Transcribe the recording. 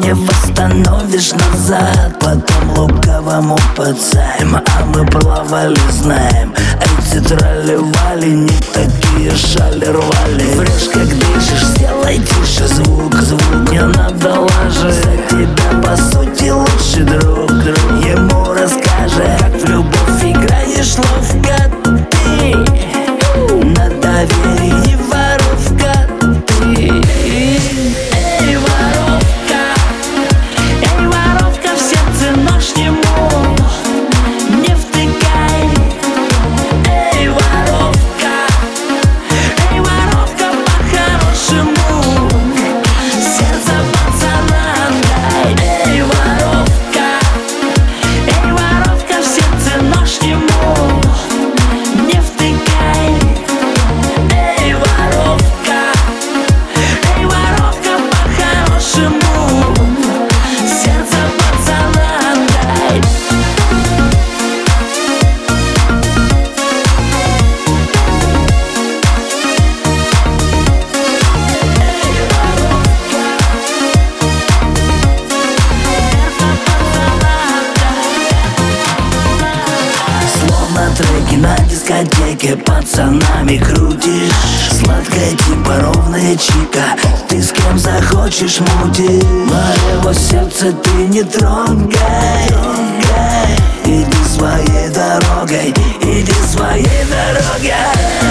не восстановишь назад. Потом лукавому подзайм, а мы плавали, знаем. Эти тролливали, не такие шали рвали. Врешь, как дышишь, сделай тише звук. Не надо лажать, за тебя по сути лучший друг. Ему расскажет, как в любовь играешь ловко ты. На доверии воровка ты. Эй, воровка, в сердце нож ему не втыкай. Эй, воровка, по-хорошему сердце пацана дай. Эй, воровка, в сердце нож ему не втыкай. Эй, воровка, по-хорошему сердце пацана дай. Словно треки на дискотеке пацанами крутишь. Сладкая типа ровная чика, ты с кем захочешь мути. Моего сердца ты не трогай. Иди своей дорогой, иди своей дорогой.